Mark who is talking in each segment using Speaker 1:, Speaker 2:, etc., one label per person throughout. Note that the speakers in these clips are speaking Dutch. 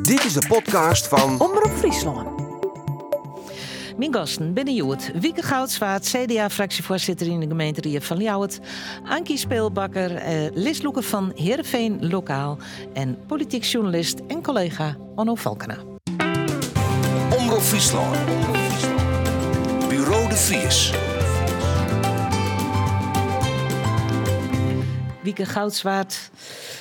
Speaker 1: Dit is de podcast van
Speaker 2: Omroep Friesland.
Speaker 3: Mijn gasten binnen Joet, Wieke Goudswaard, CDA-fractievoorzitter in de gemeente Rieën van Ljouwert, Ankie Speelbakker, Lis Loeke van Heerenveen Lokaal en politiek journalist en collega Onno Valkena.
Speaker 1: Omroep Friesland. Bureau de Vries.
Speaker 3: Wieke Goudswaard,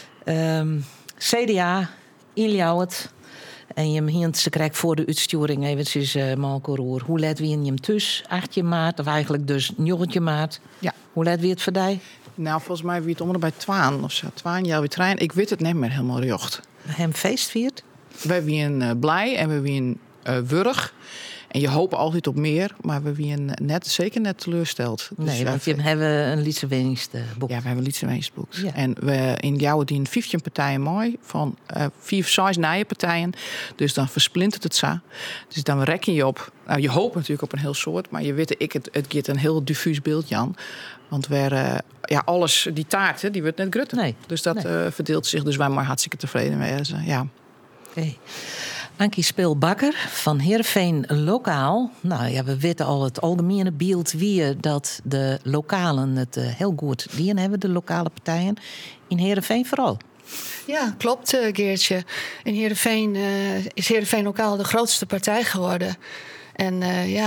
Speaker 3: CDA in Ljouwert. En je hient ze krijgt voor de uitsturing eventjes Malko Roer. Hoe let wie in je thuis? 18 maart, of eigenlijk dus 9 maart.
Speaker 2: Ja.
Speaker 3: Hoe let wie het voor die?
Speaker 2: Nou, volgens mij wie het om bij 12 of zo. 12 jaar weer trein. Ik weet het niet meer helemaal jocht.
Speaker 3: Hem feest viert?
Speaker 2: Wij zijn blij en we zijn wurg. En je hoopt altijd op meer, maar we zijn zeker net teleursteld.
Speaker 3: Nee, want we hebben een Lietse Wenningsboek.
Speaker 2: Ja, we hebben een Lietse Wenningsboek.
Speaker 3: Ja.
Speaker 2: En we in Ljouwert dienen 15 partijen mooi, van 4 of 6 nieuwe partijen. Dus dan versplintert het zo. Dus dan rekken je op. Nou, je hoopt natuurlijk op een heel soort, maar je weet, het geeft een heel diffuus beeld, Jan. Want alles, die taart, die wordt net grutter.
Speaker 3: Nee.
Speaker 2: Dus dat verdeelt zich. Dus wij maar hartstikke tevreden mee. Ja.
Speaker 3: Okay. Ankie Speelbakker van Heerenveen Lokaal. Nou ja, we weten al het algemene beeld wie dat de lokalen het heel goed dienen hebben, de lokale partijen. In Heerenveen vooral.
Speaker 4: Ja, klopt, Geertje. In Heerenveen is Heerenveen Lokaal de grootste partij geworden. En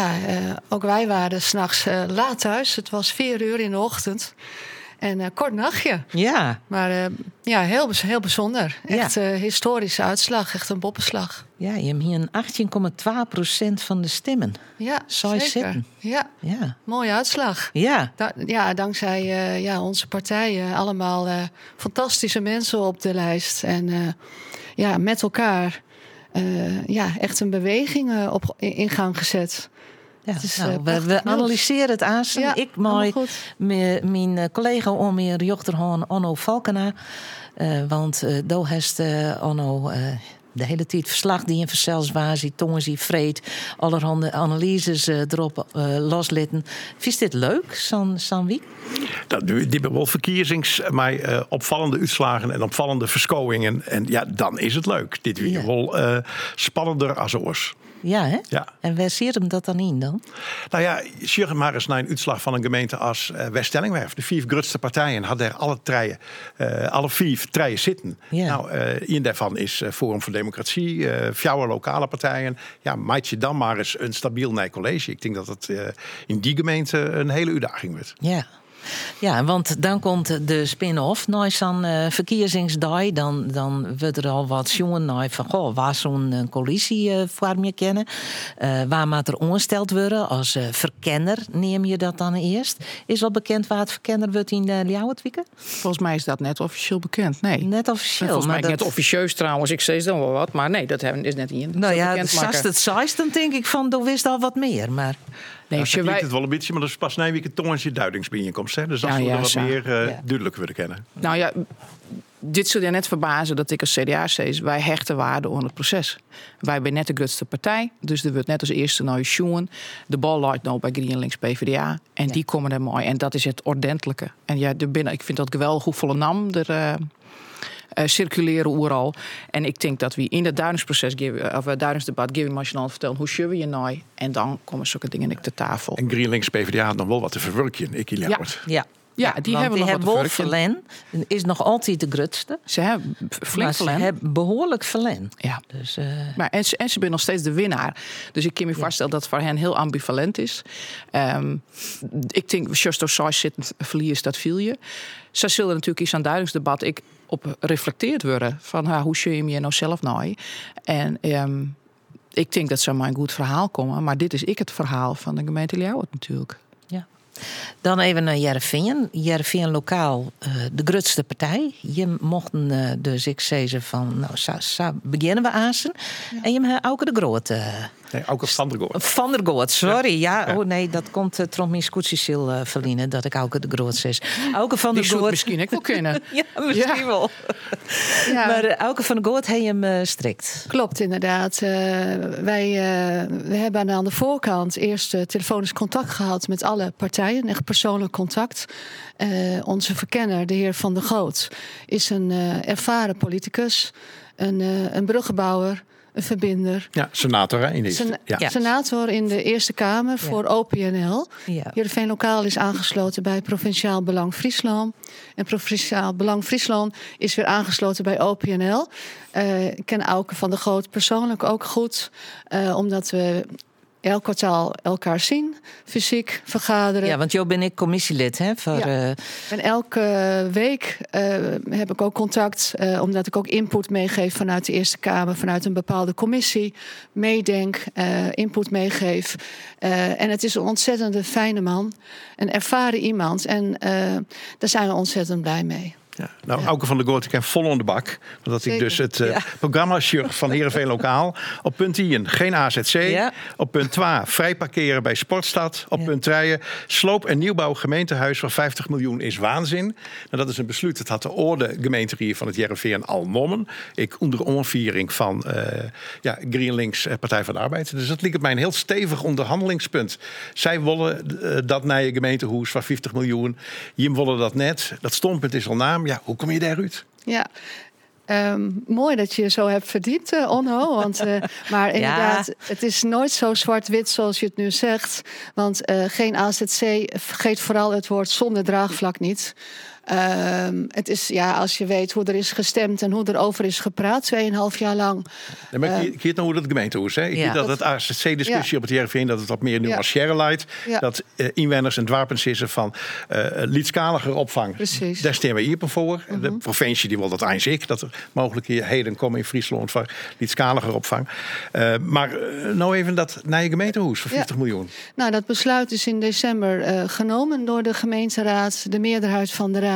Speaker 4: ook wij waren 's nachts laat thuis. Het was 4 uur in de ochtend. En kort nachtje.
Speaker 3: Ja.
Speaker 4: Maar heel bijzonder. Echt historische uitslag. Echt een boppenslag.
Speaker 3: Ja, je hebt hier een 18,2% van de stemmen.
Speaker 4: Ja,
Speaker 3: Zou je
Speaker 4: zeker.
Speaker 3: zitten?
Speaker 4: Ja, mooie uitslag.
Speaker 3: Ja.
Speaker 4: Dankzij onze partijen. Allemaal fantastische mensen op de lijst. En met elkaar echt een beweging in gang gezet.
Speaker 3: Ja,
Speaker 4: is,
Speaker 3: we analyseren het aan.
Speaker 4: Ja,
Speaker 3: ik mooi mijn collega Omer Jochterhoorn Onno Valkena. Want daar heeft Onno de hele tijd verslag die in verzels was, die tongen die vreed, allerhande analyses erop loslitten. Vind je dit leuk, zo'n week?
Speaker 5: Die hebben wel verkiezings, maar opvallende uitslagen en opvallende verschouwingen. En ja, dan is het leuk. Dit weer wel spannender als oors.
Speaker 3: Ja, hè?
Speaker 5: Ja.
Speaker 3: En waar zit hem dat dan in dan?
Speaker 5: Nou ja, zeg maar eens naar een uitslag van een gemeente als West-Stellingwerf. De 4 grootste partijen hadden alle 4 treien zitten.
Speaker 3: Ja.
Speaker 5: Nou, een daarvan is Forum voor Democratie, 4 lokale partijen. Ja, maak je dan maar eens een stabiel college. Ik denk dat het in die gemeente een hele uitdaging wordt.
Speaker 3: Ja. Ja, want dan komt de spin-off. Na zo'n verkiezingsdag, dan wordt er al wat jongen van waar zo'n coalitie vorm je kennen. Waar moet er ongesteld worden? Als verkenner neem je dat dan eerst. Is al bekend waar het verkenner wordt in Ljouwert, Wieke?
Speaker 2: Volgens mij is dat net officieel bekend. Nee.
Speaker 3: Net officieel.
Speaker 2: Volgens mij
Speaker 3: maar
Speaker 2: net officieus trouwens. Ik zei dan wel wat, maar nee, dat is net in.
Speaker 3: Nou ja, als het saist, dan denk ik van, er wist al wat meer. Maar
Speaker 5: Nee, het wel een beetje, maar dat is pas na week een tongetje duidingsbijeenkomst. Hè? Dus dat zullen we wat meer duidelijk willen kennen.
Speaker 2: Nou ja, dit zul je net verbazen dat ik als CDA zeg, wij hechten waarde aan het proces. Wij zijn net de grootste partij, dus er wordt net als eerste nou sjoen. De bal ligt nou bij GroenLinks PvdA en die komen er mooi. En dat is het ordentelijke. En ja, ik vind dat geweldig hoeveel naam er circuleren overal. En ik denk dat we in het duidingsdebat geven nationaal vertellen hoe zullen we je nou. En dan komen zulke dingen te tafel.
Speaker 5: En GroenLinks PvdA had nog wel wat te verwerken.
Speaker 2: Ja, die hebben nog wat
Speaker 3: te verlen. Is nog altijd de grootste.
Speaker 2: Ze hebben flink verlen.
Speaker 3: Ze hebben behoorlijk verlen.
Speaker 2: Ja.
Speaker 3: Dus,
Speaker 2: maar en ze zijn nog steeds de winnaar. Dus ik kan me voorstellen dat het voor hen heel ambivalent is. Ik denk, Justo Saus zit verlies, dat viel je. Ze zullen natuurlijk iets aan duidingsdebat op reflecteerd worden. Van hoe zie je nou zelf nou? En ik denk dat ze maar een goed verhaal komen. Maar dit is het verhaal van de gemeente Ljouwert natuurlijk.
Speaker 3: Ja. Dan even naar Heerenveen. Heerenveen Lokaal, de grootste partij. Je mochten dus, ik zei ze van, nou, zo beginnen we aan. Ja. En je hebt ook de grote.
Speaker 5: Nee, ook van der Goort.
Speaker 3: Van der Goort, sorry. Ja. Oh nee, dat komt Tromp mijn scootiesil verliezen, dat ik ook de grootste is. Auke van der Goort.
Speaker 2: Misschien ook wel kunnen.
Speaker 3: Ja, misschien wel. Ja. Maar Auke van der Goort heeft hem strikt.
Speaker 4: Klopt, inderdaad. We hebben aan de voorkant eerst telefonisch contact gehad met alle partijen. Echt persoonlijk contact. Onze verkenner, de heer Van der Goot, is een ervaren politicus. een bruggenbouwer, een verbinder.
Speaker 5: Ja, senator hè, in de
Speaker 4: Senator in de Eerste Kamer voor OPNL.
Speaker 3: Ja.
Speaker 4: Heerenveen Lokaal is aangesloten bij Provinciaal Belang Friesland. En Provinciaal Belang Friesland is weer aangesloten bij OPNL. Ik ken Auke van der Goot persoonlijk ook goed. Omdat we elk kwartaal elkaar zien, fysiek vergaderen.
Speaker 3: Ja, want jou ben ik commissielid, hè?
Speaker 4: En elke week heb ik ook contact, omdat ik ook input meegeef vanuit de Eerste Kamer, vanuit een bepaalde commissie, meedenk, input meegeef. En het is een ontzettende fijne man, een ervaren iemand. En daar zijn we ontzettend blij mee.
Speaker 5: Ja. Nou, Auke van der Goot, ik ken vol onder de bak. Omdat ik dus het programma van Heerenveen Lokaal. Op punt 1 geen AZC. Ja. Op punt 2 vrij parkeren bij Sportstad. Op punt 3 sloop- en nieuwbouw gemeentehuis voor 50 miljoen is waanzin. Nou, dat is een besluit. Het had de orde gemeenterie van het Heerenveen al nommen. Ik onder onviering van GreenLinks Partij van de Arbeid. Dus dat lijkt mij een heel stevig onderhandelingspunt. Zij willen dat nieuwe gemeentehuis van 50 miljoen. Jim willen dat net. Dat standpunt is al naam. Ja, hoe kom je daaruit?
Speaker 4: Ja, mooi dat je je zo hebt verdiept, Onno. Want, maar inderdaad, het is nooit zo zwart-wit zoals je het nu zegt. Want geen AZC, vergeet vooral het woord zonder draagvlak niet. Het is, als je weet hoe er is gestemd en hoe er over is gepraat, 2,5 jaar lang.
Speaker 5: Ja, maar ik weet nou hoe dat gemeentehuis is. Ik weet dat het AZC-discussie op het Heerenveen dat het wat meer nuanciëre leidt. Ja. Dat inwoners en dwarpensissen van liedskaliger opvang.
Speaker 4: Precies.
Speaker 5: Daar stemmen we hier voor. Mm-hmm. De provincie die wil dat eens dat er mogelijkheden komen in Friesland voor liedskaliger opvang. Maar nou even dat naar je gemeentehuis voor 50 miljoen.
Speaker 4: Nou, dat besluit is in december genomen door de gemeenteraad, de meerderheid van de raad.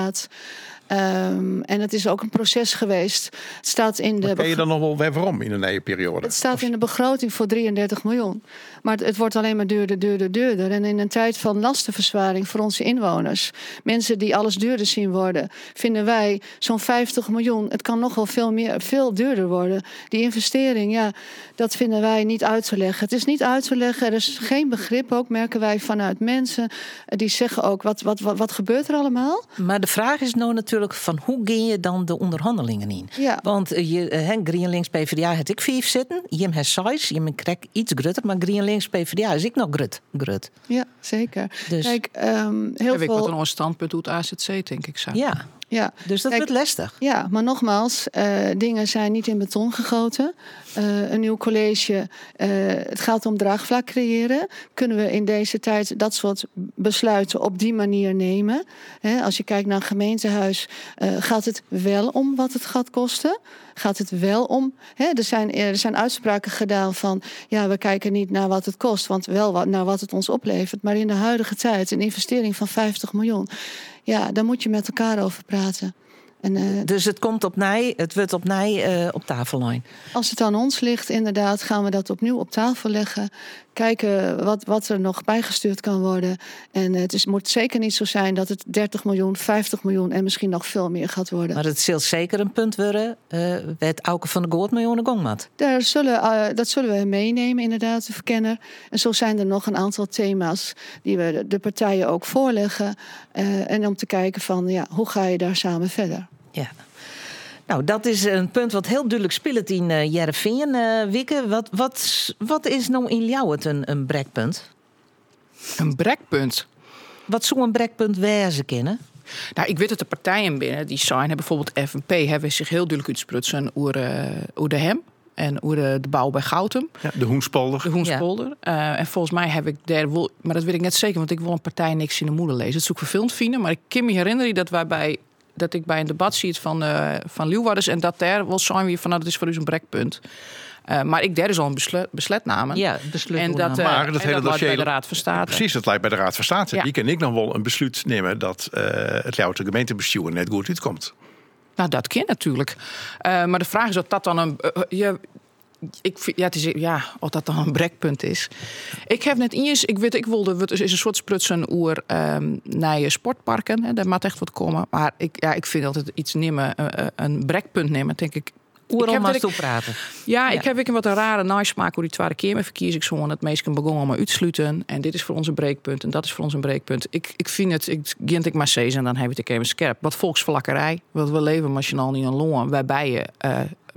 Speaker 4: En het is ook een proces geweest. Het staat in de.
Speaker 5: Ken je dan nog wel weer waarom in een nieuwe periode?
Speaker 4: Het staat in de begroting voor 33 miljoen. Maar het wordt alleen maar duurder. En in een tijd van lastenverzwaring voor onze inwoners, mensen die alles duurder zien worden, vinden wij zo'n 50 miljoen. Het kan nog wel veel duurder worden. Die investering, dat vinden wij niet uit te leggen. Het is niet uit te leggen. Er is geen begrip ook, merken wij vanuit mensen. Die zeggen ook, wat gebeurt er allemaal?
Speaker 3: Maar de vraag is nou natuurlijk van hoe ga je dan de onderhandelingen in?
Speaker 4: Ja.
Speaker 3: Want GreenLinks PvdA had ik 5 zitten. Jim heeft 6. Jim krijg iets grutter. Maar GreenLinks PvdA is ik nog grut.
Speaker 4: Ja, zeker.
Speaker 3: Dus,
Speaker 4: kijk,
Speaker 2: heel veel. Wat een standpunt doet AZC, denk ik zo.
Speaker 3: Ja, dus dat wordt lastig.
Speaker 4: Ja, maar nogmaals, dingen zijn niet in beton gegoten. Een nieuw college, het gaat om draagvlak creëren. Kunnen we in deze tijd dat soort besluiten op die manier nemen? Als je kijkt naar een gemeentehuis, gaat het wel om wat het gaat kosten? Gaat het wel om? Er zijn uitspraken gedaan van, we kijken niet naar wat het kost, want wel naar wat het ons oplevert. Maar in de huidige tijd, een investering van 50 miljoen... Ja, daar moet je met elkaar over praten. En,
Speaker 3: dus het wordt op tafel lijn.
Speaker 4: Als het aan ons ligt, inderdaad, gaan we dat opnieuw op tafel leggen. Kijken wat er nog bijgestuurd kan worden. En het moet zeker niet zo zijn dat het 30 miljoen, 50 miljoen en misschien nog veel meer gaat worden.
Speaker 3: Maar het zal zeker een punt worden met Auke van der Goot miljoen gongmat.
Speaker 4: Dat zullen we meenemen, inderdaad, de verkenner. En zo zijn er nog een aantal thema's die we de partijen ook voorleggen. En om te kijken van, hoe ga je daar samen verder?
Speaker 3: Ja. Nou, dat is een punt wat heel duidelijk speelt in Heerenveen, Wieke. Wat is nou in jou het een brekpunt?
Speaker 2: Een brekpunt?
Speaker 3: Wat zou een brekpunt wezen kennen?
Speaker 2: Nou, ik weet dat de partijen binnen die zijn, bijvoorbeeld FNP, hebben zich heel duidelijk uitsprutsen over de hem. En over de bouw bij Goutem.
Speaker 5: Ja, de Hoenspolder.
Speaker 2: Ja. En volgens mij heb ik daar wel, maar dat weet ik net zeker, want ik wil een partij niks in de moeder lezen. Dat zoek vervelend vinden, maar ik kan me herinneren dat ik bij een debat zie het van Leeuwarders en dat daar wel zijn we van, dat is voor u een brekpunt. Maar ik daar is al een besluit namen.
Speaker 3: Ja, besluit.
Speaker 2: En dat hele dossier bij de Raad van State.
Speaker 5: Precies, dat lijkt bij de Raad van State. Ja. Die kan ik nog wel een besluit nemen dat het jouw gemeentebestuur net goed uitkomt. Nou,
Speaker 2: dat kan natuurlijk. Maar de vraag is of dat dan of dat dan een brekpunt is. Ik heb net eens, ik wilde, het is een soort sprutsen oer naar sportparken. Hè, daar moet echt wat komen. Maar ik vind altijd iets nemen, een brekpunt nemen, denk ik.
Speaker 3: Oeral maar toe praten.
Speaker 2: Ja, ik heb wat een rare nasmaak hoe die tweede keer met verkies ik zo het meesten begon allemaal uitsluiten. En dit is voor ons een breekpunt en dat is voor ons een breekpunt. Ik vind het, ik maar steeds en dan heb ik het even scherp. Wat volksverlakkerij, wat we leven machinaal niet aan loon, waarbij je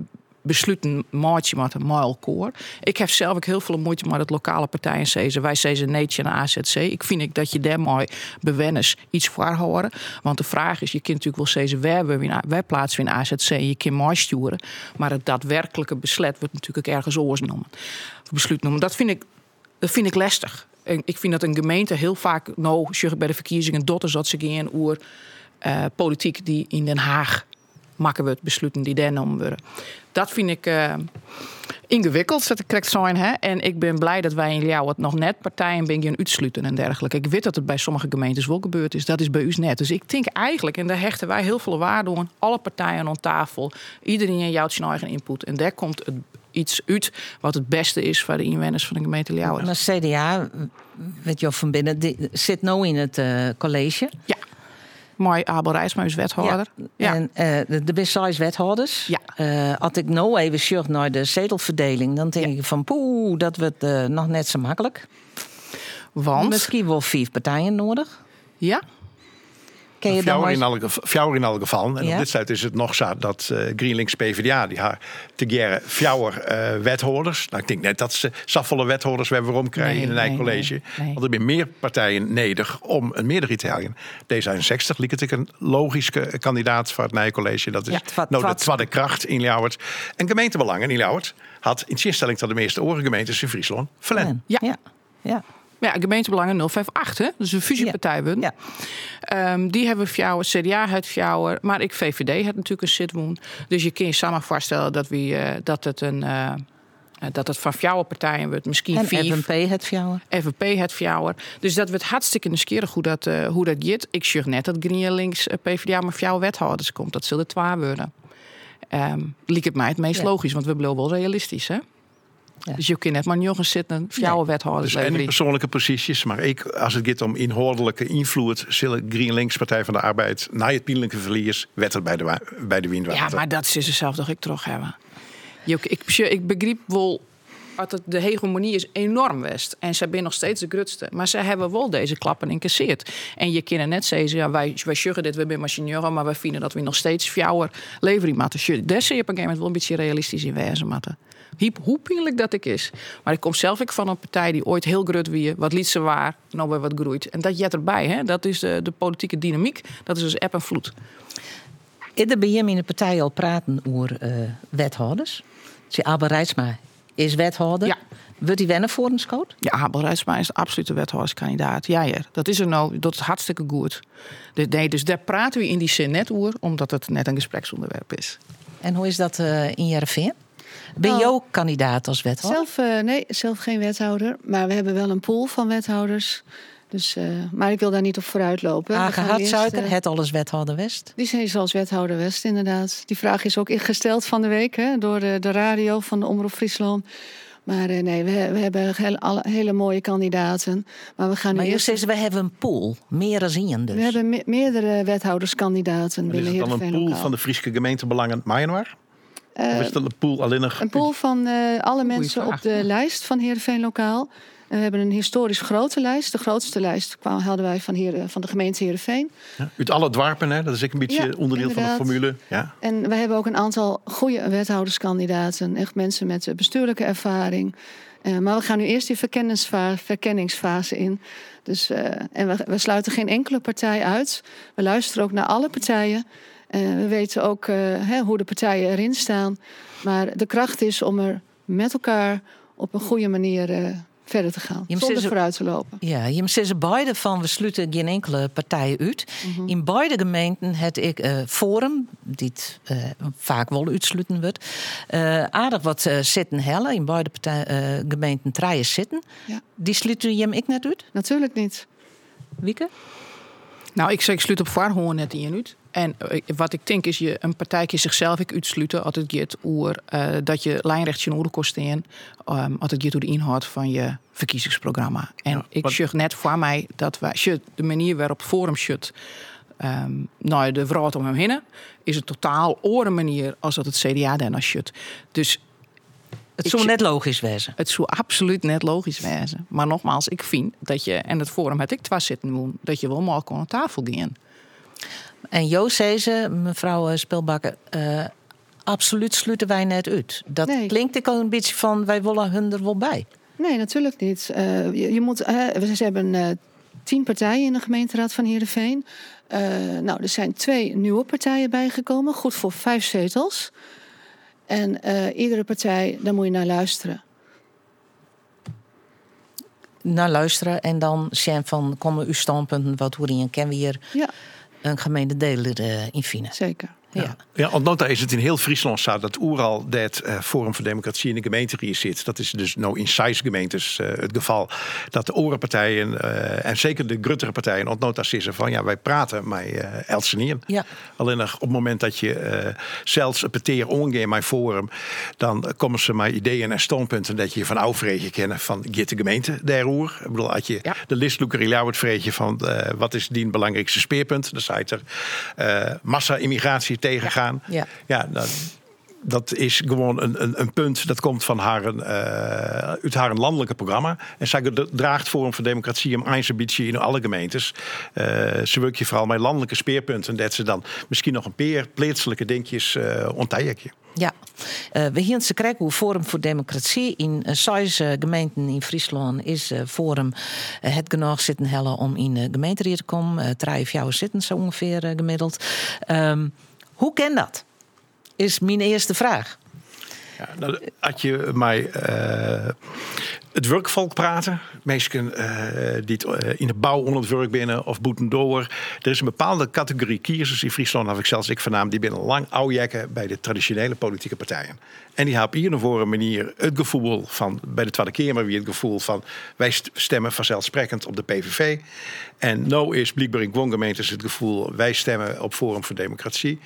Speaker 2: besluiten maatje met een koor. Ik heb zelf ook heel veel moeite met het lokale partijen zezen. Wij zezen nee aan de AZC. Ik vind dat je daarmee bewenners iets voorhouden. Want de vraag is, je kunt natuurlijk wel zezen waar plaatsen we in AZC en je kunt mooi sturen. Maar het daadwerkelijke besluit wordt natuurlijk ook ergens oorsnomen. Besluit noemen. Dat vind ik lastig. En ik vind dat een gemeente heel vaak bij de verkiezingen dotten zat ze gaan over politiek die in Den Haag maken we het besluiten die daar genomen worden. Dat vind ik ingewikkeld, dat ik correct zijn. Hè? En ik ben blij dat wij in jou het nog net partijen gaan uitsluiten en dergelijke. Ik weet dat het bij sommige gemeentes wel gebeurd is. Dat is bij u net. Dus ik denk eigenlijk, en daar hechten wij heel veel waarde aan, alle partijen aan tafel, iedereen jouwt zijn eigen input. En daar komt iets uit wat het beste is voor de inwoners van de gemeente Ljouwert.
Speaker 3: Maar CDA, weet je van binnen, die zit nu in het college.
Speaker 2: Ja. Mooi Abel Rijsma is wethouder.
Speaker 3: Ja. En de best 6 wethouders.
Speaker 2: Ja.
Speaker 3: Als ik nou even zoek naar de zetelverdeling, dan denk ik van dat wordt nog net zo makkelijk.
Speaker 2: Want?
Speaker 3: Misschien wel 5 partijen nodig.
Speaker 2: Ja.
Speaker 5: Fjouwer in alle gevallen. En op dit sluit is het nog zo dat GroenLinks PvdA die haar te geren fjouwer wethouders. Nou, ik denk net dat ze zoveel wethouders we waarom krijgen in een eigen college.
Speaker 2: Nee.
Speaker 5: Want er zijn meer partijen nodig om een meerderheid te halen. D66 liet ik een logische kandidaat voor het nieuwe college. Dat is de tweede kracht in Ljouwert. En gemeentebelangen in Ljouwert had in instelling tot de meeste orengemeentes in Friesland verlen.
Speaker 3: Ja.
Speaker 2: Ja, gemeentebelangen 058, hè? Dus een fusiepartij.
Speaker 3: Ja.
Speaker 2: Die hebben fjouwer, CDA het fjouwer, maar ik VVD het natuurlijk een zitwoon. Dus je kunt je samen voorstellen dat het van fjouwerpartijen wordt misschien
Speaker 3: en
Speaker 2: 4.
Speaker 3: FNP het fjouwer.
Speaker 2: FNP het fjouwer. Dus dat wordt hartstikke nieuwsgierig hoe dat gaat. Ik zeg net dat GroenLinks PvdA maar fjouwer wethouders komt. Dat zullen 2 worden. Liek het mij het meest logisch, want we blijven wel realistisch, hè? Ja. Dus je kunt net maar nog eens zitten, fjouwer wethouders.
Speaker 5: Dus en in persoonlijke posities, maar als het gaat om inhoudelijke invloed, zullen GroenLinks Partij van de Arbeid na het pijnlijke verlies wetten bij de windwater.
Speaker 2: Ja, maar dat is ze zelf toch ik terug hebben. Ik begreep wel dat de hegemonie is enorm west en ze zijn nog steeds de grootste, maar ze hebben wel deze klappen incasseerd. En je kan net zeggen, ja, wij zeggen dit, we zijn machineuren, maar wij vinden dat we nog steeds fjouwer leveren moeten. Daar zie je op een gegeven moment wel een beetje realistisch in wezen moeten. Hoe pijnlijk dat ik is. Maar ik kom zelf ook van een partij die ooit heel groot was. Wat liet ze waar, nou weer wat groeit. En dat jet erbij. Hè? Dat is de politieke dynamiek. Dat is dus eb en vloed.
Speaker 3: Ieder bij hem in de partij al praten over wethouders. Abel Rijsma is wethouder.
Speaker 2: Ja.
Speaker 3: Wordt hij wennen voor een scout?
Speaker 2: Ja, Abel Rijsma is de absolute wethouderskandidaat. Ja. Dat is er nou. Dat is hartstikke goed. Dus daar praten we in die zin net over. Omdat het net een gespreksonderwerp is.
Speaker 3: En hoe is dat in Heerenveen? Ben je ook kandidaat als wethouder?
Speaker 4: Zelf geen wethouder. Maar we hebben wel een pool van wethouders. Dus, maar ik wil daar niet op vooruit lopen.
Speaker 3: Hartsuiker, het alles wethouder West.
Speaker 4: Die is als wethouder West, inderdaad. Die vraag is ook ingesteld van de week door de radio van de Omroep Friesland. Maar we hebben hele mooie kandidaten. Maar we gaan nu
Speaker 3: eerst... we hebben een pool, meer dan één dus.
Speaker 4: We hebben meerdere wethouderskandidaten binnen Heerenveen
Speaker 5: Is het dan een pool van de Friese gemeentebelangen Maaienwaar? Of is dat een pool alleen nog?
Speaker 4: Een pool van alle mensen op de lijst van Heerenveen Lokaal. We hebben een historisch grote lijst. De grootste lijst hadden wij van de gemeente Heerenveen. Ja,
Speaker 5: uit alle dwarpen, hè? Dat is ook een beetje onderdeel van de formule. Ja.
Speaker 4: En we hebben ook een aantal goede wethouderskandidaten. Echt mensen met bestuurlijke ervaring. Maar we gaan nu eerst die verkenningsfase in. Dus, en we sluiten geen enkele partij uit. We luisteren ook naar alle partijen. We weten ook hoe de partijen erin staan. Maar de kracht is om er met elkaar op een goede manier verder te gaan. Zonder vooruit te lopen.
Speaker 3: Ja, je zegt beide van we sluiten geen enkele partij uit. Mm-hmm. In beide gemeenten heb ik Forum, die vaak wel uitsluiten wordt. Aardig wat zitten hellen. In beide gemeenten 3 zitten. Ja. Die sluiten je hem ik net uit?
Speaker 4: Natuurlijk niet.
Speaker 3: Wieke?
Speaker 2: Nou, ik sluit op voorhoorn net in je uit. En wat ik denk is, een partij zichzelf uitsluiten als het gaat over dat je lijnrecht je nodig kost in, als het gaat over de inhoud van je verkiezingsprogramma. En ik zeg net voor mij dat wij de manier waarop Forum shut naar de vrouw om hem heen, is een totaal andere manier als dat het CDA daarna shut. Dus
Speaker 3: het zou net logisch wezen.
Speaker 2: Het zou absoluut net logisch wezen. Maar nogmaals, ik vind dat je, en het Forum had ik 2 zitten doen, dat je wel maar kon aan tafel gaan.
Speaker 3: En Joost zei ze, mevrouw Spilbakker, absoluut sluiten wij net uit. Dat
Speaker 4: Nee.
Speaker 3: klinkt ik al een beetje van, wij willen hun er wel bij.
Speaker 4: Nee, natuurlijk niet. Je moet, ze hebben 10 partijen in de gemeenteraad van Heerenveen. Er zijn 2 nieuwe partijen bijgekomen. Goed voor 5 zetels. En iedere partij, daar moet je naar luisteren.
Speaker 3: Naar luisteren en dan zien van, komen uw standpunten, wat hoe je kennen we hier
Speaker 4: Ja,
Speaker 3: een gemeentedeler in vinden.
Speaker 4: zeker.
Speaker 3: Ja.
Speaker 5: Want nota is het in heel Friesland staat dat oeral dat Forum voor Democratie in de gemeente zit. Dat is dus nou in 6 gemeentes het geval. Dat de orenpartijen en zeker de gruttere partijen op nota zeggen van ja, wij praten met Elsenieren.
Speaker 3: Ja.
Speaker 5: Alleen nog op het moment dat je zelfs een peteer omgeeft met Forum, dan komen ze met ideeën en standpunten dat je van oud kennen van de gemeente daarover. Ik bedoel, als je de listloeker in het vreetje van wat is die belangrijkste speerpunt, dan zei er massa-immigratie tegengaan. Ja, dat is gewoon een punt dat komt van uit haar landelijke programma. En zij draagt Forum voor Democratie om eindambitie in alle gemeentes. Ze werkt je vooral met landelijke speerpunten. Dat ze dan misschien nog een paar plaatselijke dingetjes ontdekken.
Speaker 3: Ja, we hier ze krijgen hoe Forum voor Democratie in 6 gemeenten in Friesland is Forum het genoeg zitten hellen om in de gemeente te komen. 3 of 4 zitten zo ongeveer gemiddeld. Hoe kan dat? Is mijn eerste vraag.
Speaker 5: Ja, nou, als je mij het werkvolk praten, mensen die in de bouw onder het werk binnen of boeten door. Er is een bepaalde categorie kiezers in Friesland, heb ik zelfs vernaam, die binnen lang oudjekken bij de traditionele politieke partijen. En die hebben hier voor een manier het gevoel van, bij de Tweede Kamer weer het gevoel van, wij stemmen vanzelfsprekend op de PVV. En nou is blijkbaar in gewoon gemeentes het gevoel, wij stemmen op Forum voor Democratie.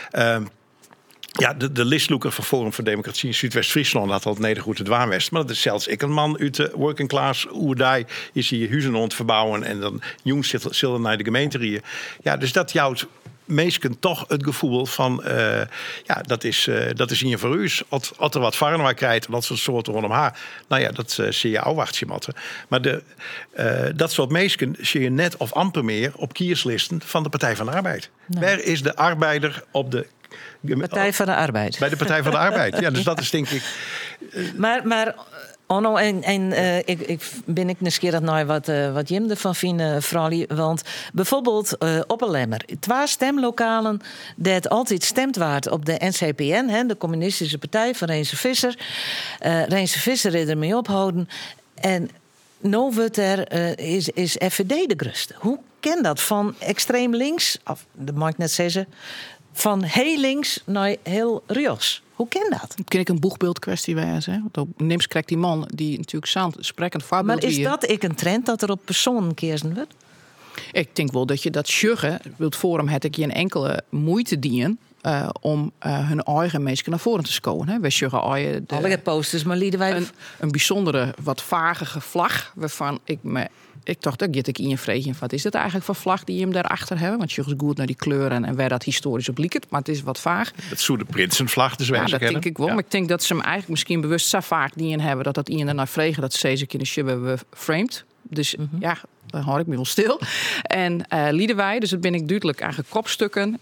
Speaker 5: Ja, de listloeker van Forum voor Democratie in Zuidwest-Friesland had al het Nedergoed het Dwaanwest. Maar dat is zelfs ik een man uit de working class. Oerdij is hier huizen aan het verbouwen. En dan jongens zullen naar de gemeente rieën. Ja, dus dat jouwt meestal toch het gevoel van... dat is hier voor u. Als er wat varren krijgt, dat soort soorten rondom haar. Nou ja, dat zie je afwachtje matten. Maar dat soort mensen zie je net of amper meer op kieslisten van de Partij van de Arbeid. Nee. Waar is de arbeider op de...
Speaker 3: Partij van de Arbeid.
Speaker 5: Bij de Partij van de Arbeid. Ja, dus dat is denk ik...
Speaker 3: Maar Onno, ik ben nieuwsgierig naar wat Jim ervan vindt, Fraulie. Want bijvoorbeeld op een Lemmer. 2 stemlokalen dat altijd stemd waard op de NCPN, de Communistische Partij van Reense Visser. Reense Visser is ermee ophouden. En nou wordt is FVD de grootste. Hoe kan dat van extreem links, of dat mag ik net zeggen... van heel links naar heel rechts. Hoe kan dat?
Speaker 2: Dat ken ik een boegbeeldkwestie wijzen. Neems krijgt die man die natuurlijk sprekend voorbeeld.
Speaker 3: Maar is dat een trend dat er op personen keersen wordt?
Speaker 2: Ik denk wel dat je dat sjuggen. Het Forum had ik je een enkele moeite dienen om hun eigen mensen naar voren te scoren. We sjuggen
Speaker 3: alle posters, maar lieden wij
Speaker 2: een bijzondere, wat vagige vlag waarvan ik dacht, dat get ik in je vreetje. Wat is dat eigenlijk voor vlag die je hem daarachter hebben? Want je is goed naar die kleuren en waar dat historisch op liekt. Maar het is wat vaag.
Speaker 5: Het is de Prinsenvlag, dus
Speaker 2: dat denk ik wel. Ja. Maar ik denk dat ze hem eigenlijk misschien bewust zo vaak die in hebben dat iemand ernaar vregen dat ze in de show hebben framed. Dus ja, dan hoor ik me wel stil. En Liedewij, dus dat ben ik duidelijk eigenlijk kopstukken.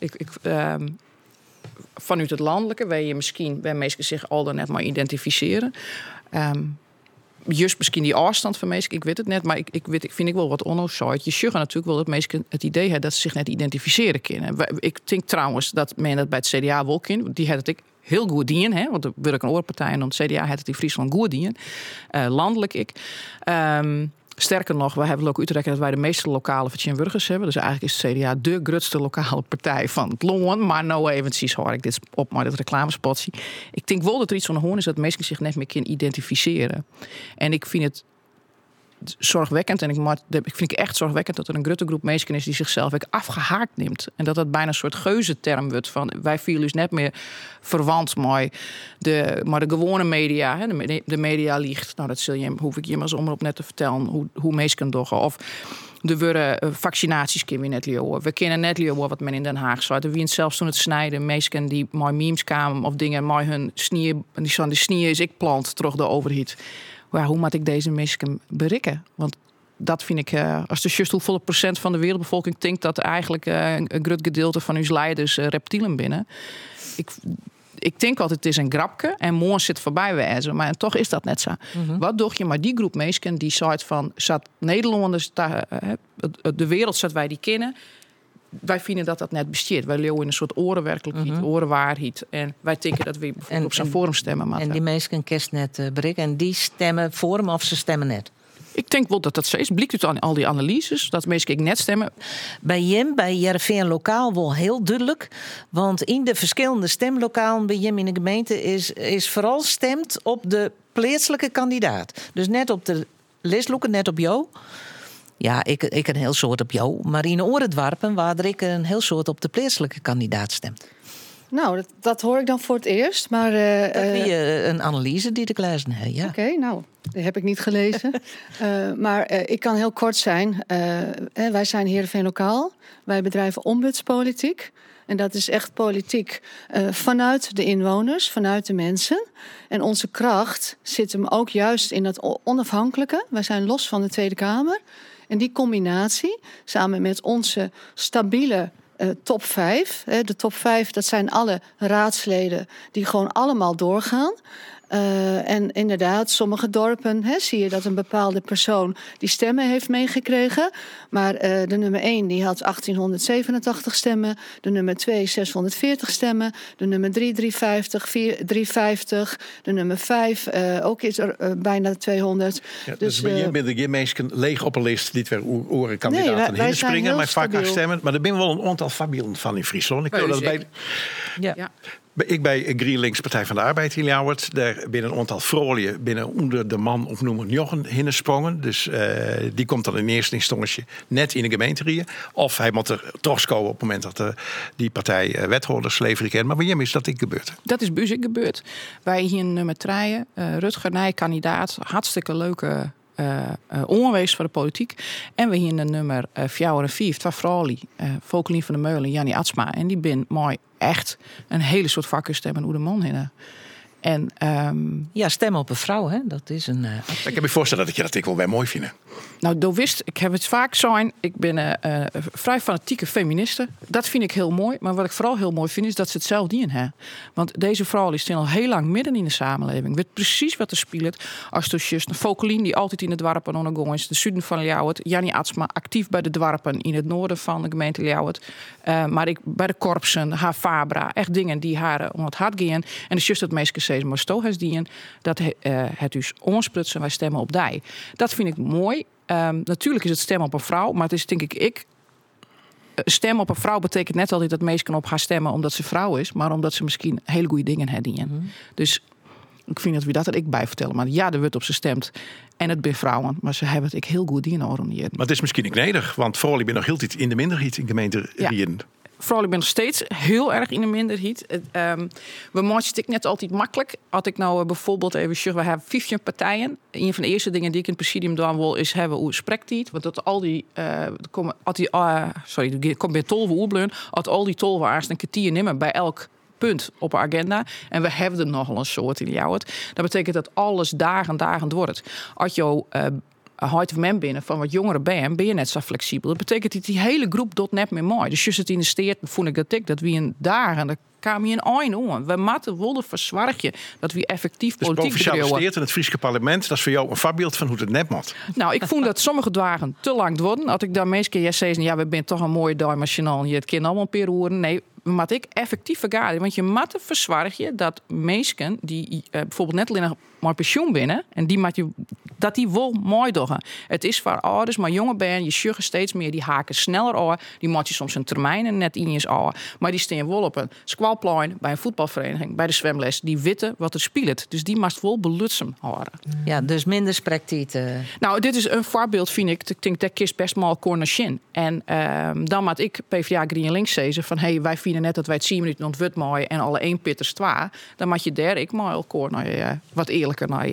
Speaker 2: Vanuit het landelijke, waar je misschien bij mensen zich al dan net maar identificeren. Just misschien die afstand van mensen, ik weet het net, maar ik vind wel wat Onno zei. Je sjuggen natuurlijk wel dat mensen het idee hebben dat ze zich net identificeren kunnen. Ik denk trouwens dat men dat bij het CDA wel kan. Die had het ik heel goed dienen, hè? Want er werkt een oorpartij en dan het CDA had het in Friesland goed dienen. Landelijk ik. Sterker nog, we hebben ook uitgerekend dat wij de meeste lokale vertegenwoordigers hebben. Dus eigenlijk is het CDA de grootste lokale partij van het land. Maar nou eventjes hoor ik dit op maar dit reclamespotje. Ik denk wel dat er iets van de hoorn is dat mensen zich net meer kunnen identificeren. En ik vind het zorgwekkend en ik vind het echt zorgwekkend dat er een grote groep mensen is die zichzelf afgehaakt neemt. En dat bijna een soort geuzenterm wordt van wij vielen dus net meer verwant maar de gewone media, hè, de media liegt. Nou, dat hoef ik je maar zomaar op net te vertellen hoe mensen doggen. Of er worden vaccinaties kunnen we net leren. We kennen net leren wat men in Den Haag zei. Er wie zelfs toen het snijden, mensen die maar memes kwamen of dingen, maar hun snier, die snier is ik plant terug de overheid. Ja, hoe moet ik deze mensen bereiken? Want dat vind ik, als de just hoeveel procent van de wereldbevolking denkt dat eigenlijk een groot gedeelte van uw leiders reptielen binnen. ik denk altijd, het is een grapje en morgen zit voorbij wezen. Maar toch is dat net zo. Mm-hmm. Wat doe je maar die groep mensen die zei van... zat Nederlanders, de wereld zat wij die kennen... Wij vinden dat net besteedt. Wij leven in een soort orenwerkelijkheid, orenwaarheid. En wij denken dat we bijvoorbeeld op zo'n forum stemmen.
Speaker 3: En die mensen kerst net bereiken. En die stemmen forum of ze stemmen net?
Speaker 2: Ik denk wel dat zo is. Blijkt uit aan al die analyses. Dat mensen net stemmen.
Speaker 3: Bij Heerenveen Lokaal wel heel duidelijk. Want in de verschillende stemlokalen bij Jem in de gemeente... is vooral stemd op de plaatselijke kandidaat. Dus net op de listloeken, net op jou... Ja, ik een heel soort op jou. Maar in Oorendwarpen waar ik een heel soort op de plaatselijke kandidaat stemt.
Speaker 4: Nou, dat hoor ik dan voor het eerst. Maar,
Speaker 3: een analyse die ik lezen heb, ja.
Speaker 4: Oké, nou, die heb ik niet gelezen. Maar ik kan heel kort zijn. Wij zijn Heerenveen Lokaal. Wij bedrijven ombudspolitiek. En dat is echt politiek vanuit de inwoners, vanuit de mensen. En onze kracht zit hem ook juist in dat onafhankelijke. Wij zijn los van de Tweede Kamer. En die combinatie, samen met onze stabiele top 5... de top 5, dat zijn alle raadsleden die gewoon allemaal doorgaan... En inderdaad, sommige dorpen zie je dat een bepaalde persoon die stemmen heeft meegekregen. Maar de nummer 1 die had 1887 stemmen. De nummer 2 640 stemmen. De nummer 3 350, 4 350. De nummer 5 ook is er bijna 200.
Speaker 5: Ja, dus je bent geen mensen leeg op een list die weer oren kandidaten heen springen. Maar vaak gaan stemmen. Maar er zijn wel een aantal fabielen van in Friesland. Ik wil dat bij...
Speaker 2: Ja.
Speaker 5: Ik bij GroenLinks Partij van de Arbeid in Ljouwert. Daar binnen een aantal vrolijken binnen onder de man of noemen Jochen hinnesprongen. Dus die komt dan in eerste instantie net in de gemeente. Of hij moet er terugkomen op het moment dat die partij wethouders leveren kent. Maar bij hem is dat niet gebeurd.
Speaker 2: Dat is bij ons gebeurd. Wij hier nummer 3, Rutger Nij, kandidaat. Hartstikke leuke onwees voor de politiek. En we hier de nummer 4 en 5, twee vrouwen, Vokelien van der Meulen en Jannie Atsma. En die ben mooi echt een hele soort vakkerstemmen hoe de man heen. En,
Speaker 3: ja, stemmen op een vrouw, hè? Dat is een...
Speaker 5: Ik kan me voorstellen dat je dat ik wel weer mooi vind.
Speaker 2: Nou, dat wist ik. Heb het vaak zijn. Ik ben vrij fanatieke feministe. Dat vind ik heel mooi. Maar wat ik vooral heel mooi vind, is dat ze het zelf dienen hebben. Want deze vrouw die staan al heel lang midden in de samenleving. Weet precies wat er speelt. Als dus een Vokelien die altijd in het dwarpen ondergaan is. De zuiden van Ljouwert. Jannie Atsma actief bij de dwarpen in het noorden van de gemeente Ljouwert. Maar ik bij de korpsen, haar Fabra. Echt dingen die haar om het hart gaan. En het is juist dat meisje steeds maar stohas dien. Dat het dus onsprutsen. Wij stemmen op die. Dat vind ik mooi. Natuurlijk is het stemmen op een vrouw, maar het is denk ik stemmen op een vrouw betekent net altijd dat mensen op haar stemmen omdat ze vrouw is, maar omdat ze misschien hele goede dingen hebben. Mm-hmm. Dus ik vind dat we dat er ik bij vertellen. Maar ja, er wordt op ze stemt. En het bij vrouwen, maar ze hebben het ik heel goed die Maar
Speaker 5: het is misschien niet nederig, want vooral ik ben nog heel tijd in de minderheid in gemeente Rien.
Speaker 2: Vooral ik ben nog steeds heel erg in de minderheid. We maken het net altijd makkelijk. Als ik nou bijvoorbeeld even zeg, we hebben 15 partijen. Een van de eerste dingen die ik in het presidium doen wil, is hebben hoe spreekt. Want dat al die, komt bij 12 uur, als al die 12 aarst een kwartier nemen bij elk punt op de agenda. En we hebben er nogal een soort in Ljouwert. Dat betekent dat alles dagen wordt. Als je houdt of men binnen van wat jongeren ben je net zo flexibel. Dat betekent dat die hele groep dat net meer mooi. Dus je zit in de steert, vond ik dat we een dagen, daar kwam je een eind aan. We moeten willen verzorgen dat we effectief
Speaker 5: dus
Speaker 2: politiek bedrijven.
Speaker 5: Dus provinciale in het Friese parlement, dat is voor jou een voorbeeld van hoe het net moet.
Speaker 2: Nou, ik vond dat sommige dagen te lang worden. Als ik daar mensen zeggen, ja, we zijn toch een mooie dag machinaal. Je het kind allemaal per horen. Nee, maar ik effectief vergaderen. Want je moet verzorgen dat mensen die bijvoorbeeld net alleen maar pensioen binnen en die moet je dat die wel mooi doen. Het is voor ouders, maar jonge ben je sjuggen steeds meer, die haken sneller aan. Die moet je soms een termijn net in je aan. Maar die staan wel op een squalplein, bij een voetbalvereniging, bij de zwemles. Die weten wat er speelt. Dus die mag wel belutsen houden.
Speaker 3: Ja, dus minder spreekt.
Speaker 2: Nou, dit is een voorbeeld, vind ik. Ik denk dat kist best mal cornerchin. En dan moet ik PvdA GroenLinks zeggen van hey, wij vinden net dat wij het 10 minuten ontwit mooi en alle 1 pitters 2. Dan moet je daar ik maar elkaar wat eerlijker naar je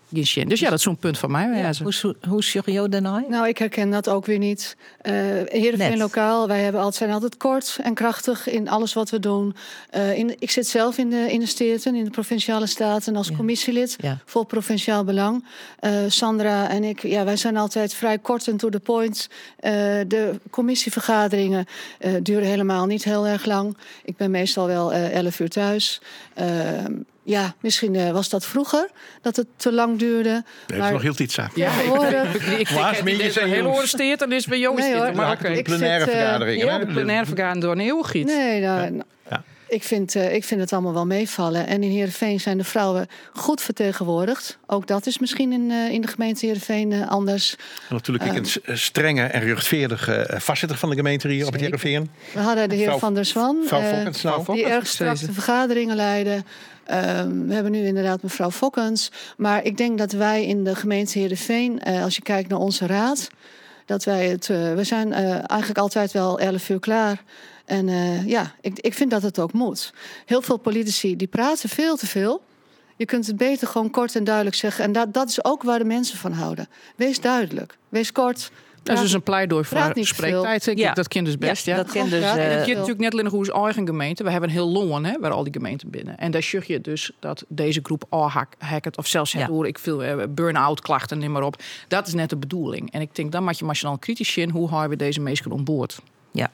Speaker 2: Dus ja, dat is zo'n punt van mij.
Speaker 3: Ja, hoe zeg je daarna?
Speaker 4: Nou, ik herken dat ook weer niet. Heerenveen Lokaal, wij zijn altijd kort en krachtig in alles wat we doen. Ik zit zelf in de Steerten, in de Provinciale Staten als commissielid voor Provinciaal Belang. Sandra en ik, wij zijn altijd vrij kort en to the point. De commissievergaderingen duren helemaal niet heel erg lang. Ik ben meestal wel 11 uur thuis. Misschien was dat vroeger, dat het te lang duurde.
Speaker 5: Nee, maar nog heel iets aan.
Speaker 2: Ja, ik heel oorsteert en is bij jongens.
Speaker 4: Nee, hoor.
Speaker 2: Maar
Speaker 5: de plenaire vergaderingen.
Speaker 2: Ja, de plenaire vergadering door een eeuwgiet.
Speaker 4: Nee, ik vind het allemaal wel meevallen. En in Heerenveen zijn de vrouwen goed vertegenwoordigd. Ook dat is misschien in de gemeente Heerenveen anders.
Speaker 5: En natuurlijk een strenge en rechtvaardige voorzitter van de gemeente hier op het Heerenveen.
Speaker 4: We hadden de heer Van der Zwan, die erg strak de vergaderingen leidde. We hebben nu inderdaad mevrouw Fokkens. Maar ik denk dat wij in de gemeente Heerenveen, als je kijkt naar onze raad, dat wij we zijn eigenlijk altijd wel 11 uur klaar. En ik vind dat het ook moet. Heel veel politici die praten veel te veel. Je kunt het beter gewoon kort en duidelijk zeggen. En dat is ook waar de mensen van houden. Wees duidelijk. Wees kort.
Speaker 2: Dat is dus een pleidooi voor spreektijd, denk ik. Dat kind dus best, ja.
Speaker 3: Dat kind dus,
Speaker 2: en het kind natuurlijk net alleen nog hoe eigen gemeente. We hebben een heel Loon, waar al die gemeenten binnen. En daar zeg je dus dat deze groep hacket of zelfs hoor ik veel burn-out klachten, neem maar op. Dat is net de bedoeling. En ik denk, dan moet je nationaal kritisch in. Hoe houden we deze mensen on boord?
Speaker 3: Ja.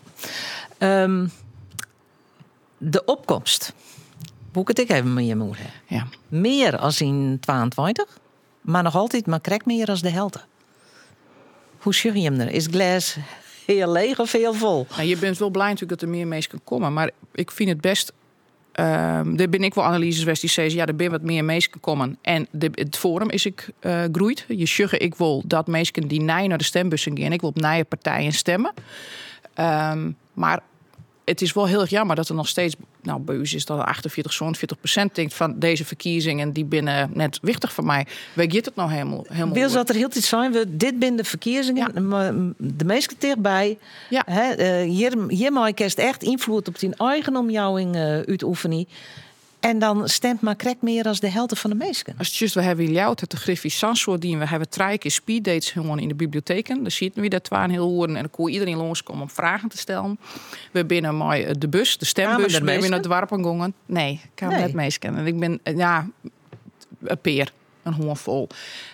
Speaker 3: De opkomst. Moet ik het even met je moeder?
Speaker 2: Ja.
Speaker 3: Meer als in 22, maar nog altijd maar krek meer als de helden. Hoe zeg je hem er? Is het glas heel leeg of heel vol?
Speaker 2: Nou, je bent wel blij natuurlijk dat er meer mensen komen. Maar ik vind het best. Er ben ik wel analyses die zeggen, er ben wat meer mensen komen. En het forum is groeit. Je zegt ik wil dat mensen die naar de stembussen gaan. Ik wil op nieuwe partijen stemmen. Maar het is wel heel erg jammer dat er nog steeds, bij u is dat 48, 47% denkt van deze verkiezingen die binnen net wichtig voor mij. Weet je het nou helemaal?
Speaker 3: Wil dat er heel iets zijn? Dit binnen de verkiezingen, de meesten dichtbij.
Speaker 2: Ja.
Speaker 3: Hier maak je echt invloed op die eigen omjouwing uitoefenen. En dan stemt maar krek meer als de helft van de meesten.
Speaker 2: Als het juist, we hebben jou het de Griffie Sanswoord die we hebben 3 keer speeddates gewoon in de bibliotheken. Dan zie je weer dat 2 heel horen en dan kon iedereen langskomen om vragen te stellen. We binnen maar de bus, de stembus, we hebben naar het warpen gongen. Nee, ik kan net meesken. En ik ben een peer, een hoorn vol.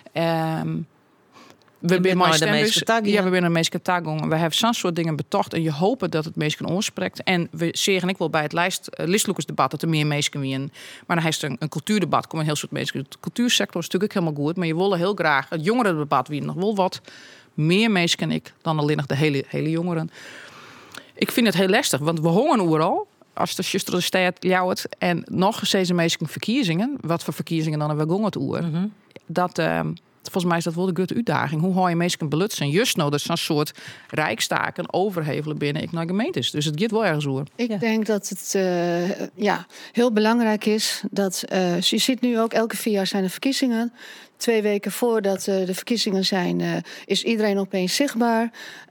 Speaker 2: We binnen de meeste tag. Ja, we binnen de meeste tag. We hebben zo'n soort dingen betocht en je hoopt dat het mensen oorspreekt. En we zeggen ik wel bij het listloekersdebat dat er meer mensen wien. Maar dan heeft er een cultuurdebat, komen een heel soort mensen. De cultuursector is natuurlijk ook helemaal goed, maar je wil heel graag het jongerendebat wie nog wel wat meer mensen dan alleen nog de hele jongeren. Ik vind het heel lastig, want we hongen overal. Als de juster de staat jou het en nog steeds mensen verkiezingen. Wat voor verkiezingen dan hebben we gongen het oer? Dat volgens mij is dat wel de grote uitdaging. Hoe hou je mensen belutsen? Just nou dat zo'n soort rijkstaken overhevelen binnen naar gemeentes. Dus het gaat wel ergens oer.
Speaker 4: Ik denk dat het heel belangrijk is dat je ziet nu ook elke 4 jaar zijn er verkiezingen. 2 weken voordat de verkiezingen zijn, is iedereen opeens zichtbaar.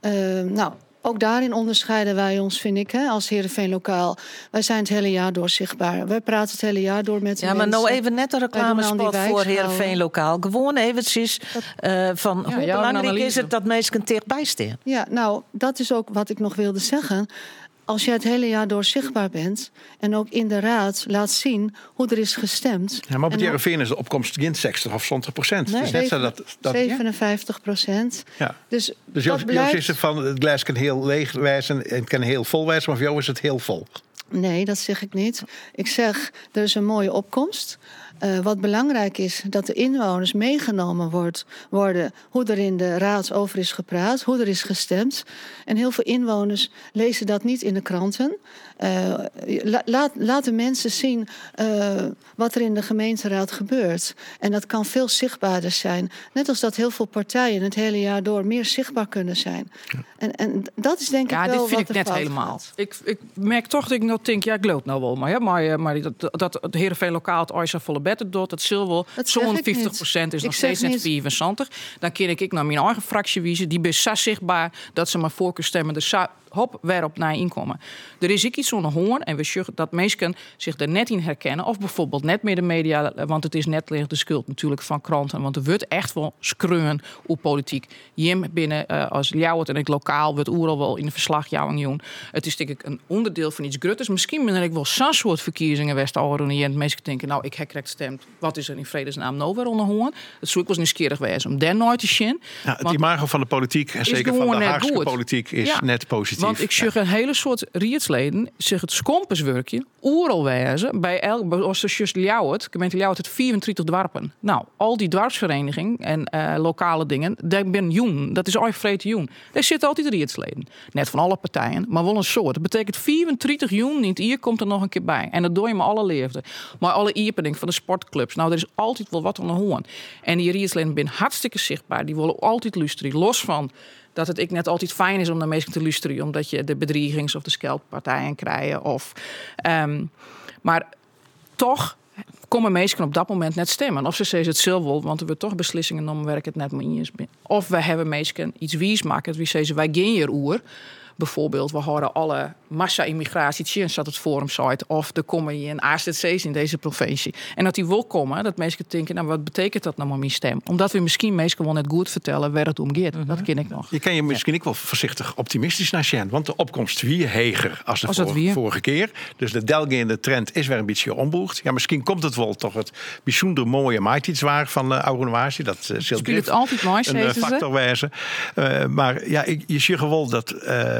Speaker 4: Ook daarin onderscheiden wij ons, vind ik, als Heerenveen Lokaal. Wij zijn het hele jaar door zichtbaar. Wij praten het hele jaar door met de mensen.
Speaker 3: Ja, maar nou even net een reclamespot voor Heerenveen Lokaal. Gewoon eventjes van hoe belangrijk is het dat mensen dichtbij staan?
Speaker 4: Ja, dat is ook wat ik nog wilde zeggen. Als je het hele jaar door zichtbaar bent en ook in de raad laat zien hoe er is gestemd.
Speaker 5: Ja, maar op het Heerenveen is de opkomst geen 60 of 70%.
Speaker 4: Nee,
Speaker 5: dus net zo dat
Speaker 4: 57%.
Speaker 5: Ja.
Speaker 4: Dus
Speaker 5: jou is het van het glas kan heel leeg wijzen en kan heel vol wijzen, maar voor jou is het heel vol.
Speaker 4: Nee, dat zeg ik niet. Ik zeg, er is een mooie opkomst. Wat belangrijk is, dat de inwoners meegenomen worden hoe er in de raad over is gepraat, hoe er is gestemd. En heel veel inwoners lezen dat niet in de kranten. Laat de mensen zien wat er in de gemeenteraad gebeurt. En dat kan veel zichtbaarder zijn. Net als dat heel veel partijen het hele jaar door meer zichtbaar kunnen zijn. Ja. En dat is denk ik wel
Speaker 2: dit vind ik net helemaal. Ik merk toch dat ik nog denk, ik geloof nou wel. Maar dat het Heerenveen Lokaal het IJzer volle beter doet, dat zul wel. Zo'n 50% is nog steeds net 75. Dan ken ik naar mijn eigen fractie wijzen. Die is zo zichtbaar dat ze maar voorkeur stemmen. Dus hop, weer op naar inkomen. Er is ik iets aan de hoorn en we zeggen dat mensen zich er net in herkennen. Of bijvoorbeeld net meer de media, want het is net de schuld natuurlijk van kranten. Want er wordt echt wel skreun op politiek. Jim binnen als Ljouwert en ik lokaal wordt oeral wel in de verslag jouw en het is denk ik een onderdeel van iets grutters. Misschien ben ik wel zo'n soort verkiezingen West-Alren en mensen denken, nou, ik heb correct gestemd. Wat is er in vredesnaam nou weer onder hoorn? Dat zou ik wel nieuwsgierig wezen om daar nooit te zien.
Speaker 5: Ja, het imago van de politiek, en zeker van de Haagse politiek, is net positief.
Speaker 2: Want ik zeg een hele soort rietsleden zich het skompenswerkje oeral wezen bij elk, als de just Ljouwert, gemeente Ljouwert het 24 dwarpen. Nou, al die dwarpsvereniging en lokale dingen, daar ben joen. Dat is al vrede joen. Daar zitten altijd rietsleden. Net van alle partijen, maar wel een soort. Dat betekent 34 joen niet hier komt er nog een keer bij. En dat doe je met alle leefden. Maar alle iepening van de sportclubs. Nou, er is altijd wel wat aan de hoorn. En die rietsleden zijn hartstikke zichtbaar. Die willen altijd luisteren. Los van dat het ik net altijd fijn is om naar mensen te luisteren, omdat je de bedriegings- of de scheldpartijen krijgt. Maar toch komen mensen op dat moment net stemmen. Of ze zeggen het zelf wel, want er wordt toch beslissingen om waar ik het net mee eens ben. Of we hebben mensen iets wies maken. Wie zeggen wij gaan hier oer. Bijvoorbeeld, we horen alle massa-immigratie, zat het forumsite, of er komen je in AZC's in deze provincie. En dat die wil komen, dat mensen denken, nou, wat betekent dat nou maar mijn stem? Omdat we misschien mensen wel net goed vertellen waar het om gaat. Dat ken ik nog.
Speaker 5: Je kan je misschien ook wel voorzichtig optimistisch naar zijn, want de opkomst weer heger als de vorige keer. Dus de delgaande trend is weer een beetje omboegd. Ja, misschien komt het wel toch het bijzonder mooie maatjetswaar van de Oude Dat
Speaker 2: speelt het altijd mooi,
Speaker 5: een factor wijzen. Maar ja, je ziet wel dat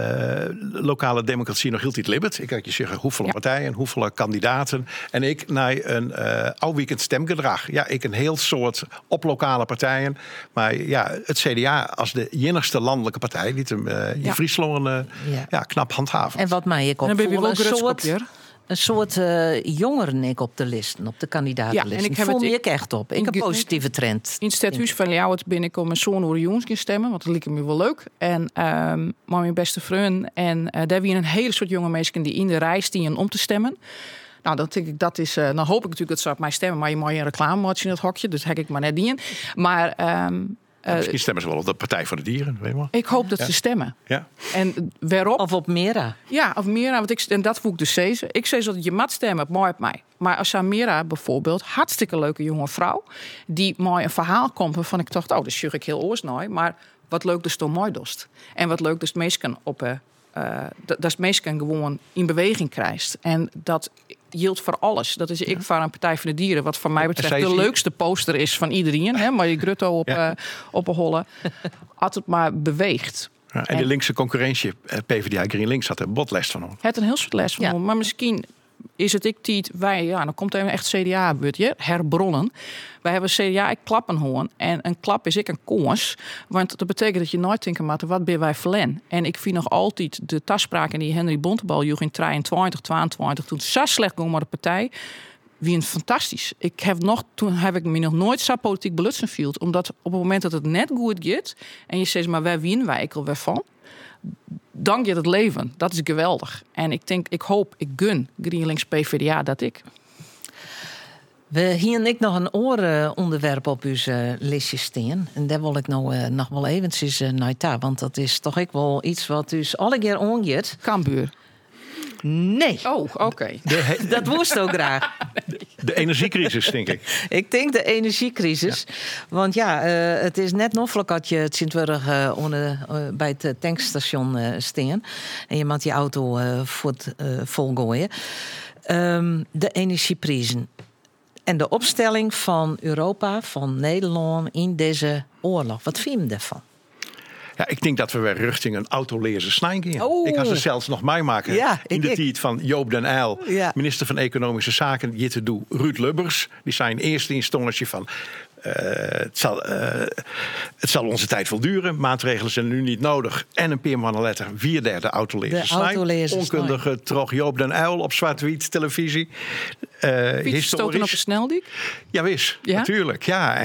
Speaker 5: lokale democratie nog heel tijd libbert. Ik kan je zeggen hoeveel partijen, hoeveel kandidaten. En ik naar een oude weekend stemgedrag. Ja, ik een heel soort op lokale partijen. Maar ja, het CDA als de jinnigste landelijke partij liet hem in Friesland knap handhaven.
Speaker 3: En wat mij ik opvoel, een soort jongeren ik op de listen, op de kandidatenlist. Ja, en ik voel me echt op. Ik heb een positieve trend.
Speaker 2: In het stadhuis van Ljouwert ben ik om mijn zoon over jongens gaan stemmen, want dat leek me wel leuk. En maar mijn beste vriend en daar wie een hele soort jonge mensen die in de rij staan om te stemmen. Nou, dan denk ik dat is. Dan hoop ik natuurlijk dat ze op mij stemmen, maar je mag een reclame maken in het hokje, dus heb ik maar net in. Maar
Speaker 5: misschien stemmen ze wel op de Partij voor de Dieren. Weet je wel.
Speaker 2: Ik hoop dat ze stemmen.
Speaker 5: Ja.
Speaker 2: En waarop?
Speaker 3: Of op Mera.
Speaker 2: Ja, of Mera. En dat voel ik dus steeds. Ik zei dat je mat stemmen, mooi op mij. Maar als Mera bijvoorbeeld, hartstikke leuke jonge vrouw, die mooi een verhaal komt waarvan ik dacht, dat sjuch ik heel oorsnooi. Maar wat leuk dus toch mooi dost. En wat leuk dus mensen op dat mensen gewoon in beweging krijgt. En dat geldt voor alles. Dat is ik voor een Partij voor de Dieren, wat van mij betreft de leukste poster is van iedereen. Hè? Maar je grutto op een holle. Als het maar beweegt.
Speaker 5: Ja, en de linkse concurrentie, PvdA GroenLinks, had er botlest van.
Speaker 2: Het een heel soort les van. Maar misschien is het ik die wij, dan komt er echt CDA-beurt, herbronnen. Wij hebben CDA, ik klappen hoorn. En een klap is ik een koers. Want dat betekent dat je nooit denken moet, wat ben wij verlen? En ik vind nog altijd de taspraak die Henry Bontebal joeg in 22, toen zo slecht ging maar de partij. Wie een fantastisch. Toen heb ik me nog nooit zo politiek belutsen voeld. Omdat op het moment dat het net goed gaat en je zegt, maar waar winnen wij ik al weer van? Dank je het leven. Dat is geweldig. En ik hoop, ik gun GroenLinks PvdA dat ik.
Speaker 3: We hier nog een onderwerp op uw listje staan. En daar wil ik nou nog wel eventjes naar daar. Want dat is toch ook wel iets wat dus alle keer ongeet.
Speaker 2: Kambuur.
Speaker 3: Nee.
Speaker 2: Oh, oké.
Speaker 3: Dat woest ook graag.
Speaker 5: De energiecrisis, denk ik.
Speaker 3: Ik denk de energiecrisis. Ja. Want het is net nog vlak dat je het Sint-Wurg bij het tankstation staan. En je moet je auto volgooien. De energieprijzen. En de opstelling van Europa, van Nederland in deze oorlog. Wat vind je daarvan?
Speaker 5: Ja, ik denk dat we weer richting een autolezen snijn gaan. Oh. Ik kan ze zelfs nog meemaken. In de tijd van Joop den Uyl, minister van Economische Zaken, Jitte Doe, Ruud Lubbers. Die zijn eerste instantie van het zal onze tijd wel duren. Maatregelen zijn nu niet nodig. En een paar maanden later 4/3 autolezen snijn. Onkundige trog Joop den Uyl op zwart-wit televisie.
Speaker 2: Fietsstoten op een sneldiek?
Speaker 5: Ja, wist. Natuurlijk. Ja.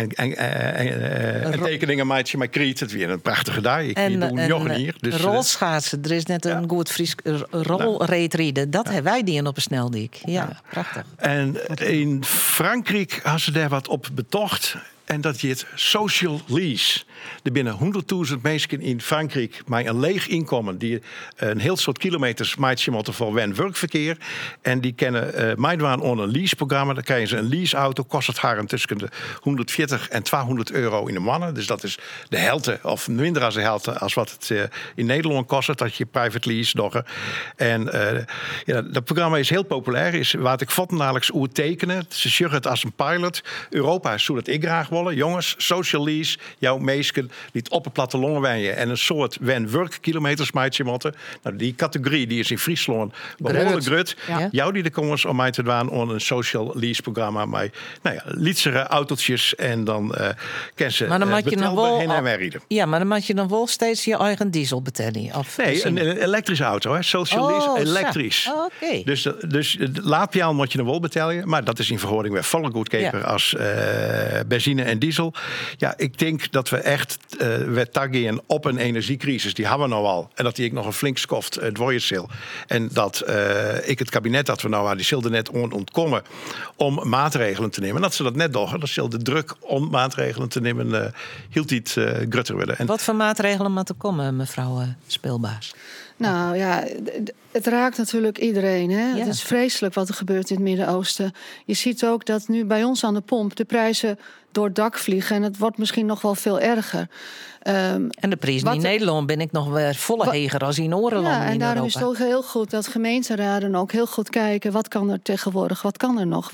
Speaker 5: En tekeningen maatje met Kriet. Het weer een prachtige dag. Ik doe joggen hier. Dus,
Speaker 3: rolschaatsen. Er is net een goed Fries rolreetrieden. Dat hebben wij die op een sneldiek. Ja, prachtig.
Speaker 5: En in Frankrijk hadden ze daar wat op betocht. En dat heet social lease. Er binnen 100.000 mensen in Frankrijk met een leeg inkomen die een heel soort kilometers maatje moeten voor werkverkeer. En die kennen meidwaan aan een leaseprogramma. Dan krijgen ze een leaseauto, kost het haar tussen de 140 en 200 euro in de mannen. Dus dat is de helft of minder dan de helft als wat het in Nederland kost, dat je private lease doggen. En dat programma is heel populair. Is wat ik vattenadelijks oer tekenen. Ze zeggen het als een pilot. Europa is zo dat ik graag willen. Jongens, social lease, jouw meesken liet op het platteland wijnen en een soort work-kilometers maatje moeten. Nou, die categorie die is in Friesland behoorlijk grut. Ja. Jou die er komen om mij te doen aan een social lease programma met lietsere autootjes en dan ken ze
Speaker 3: maar dan moet je nog wel
Speaker 5: heen en weer rijden.
Speaker 3: Ja, maar dan moet je dan wel steeds je eigen diesel betalen. Of
Speaker 5: nee, een elektrische auto, hè? Social lease, elektrisch.
Speaker 3: Okay.
Speaker 5: Dus de laadpaal moet je nog wel betalen, maar dat is in verhouding weer volle goedkoper als benzine en diesel. Ja, ik denk dat we echt taggen op een energiecrisis. Die hebben we nou al. En dat die ik nog een flink skoft dwooierstil. En dat ik het kabinet dat we nou aan die zullen net ontkomen om maatregelen te nemen. En dat ze dat net doen, dat ze de druk om maatregelen te nemen hield niet grutter worden. En
Speaker 3: wat voor maatregelen moeten komen, mevrouw Speelbaas?
Speaker 4: Nou ja, het raakt natuurlijk iedereen. Hè? Ja. Het is vreselijk wat er gebeurt in het Midden-Oosten. Je ziet ook dat nu bij ons aan de pomp de prijzen door het dak vliegen. En het wordt misschien nog wel veel erger.
Speaker 3: En de prijzen in Nederland ben ik nog weer volle heger als in Oorlanden.
Speaker 4: Ja, en daarom is het ook heel goed dat gemeenteraden ook heel goed kijken. Wat kan er tegenwoordig? Wat kan er nog?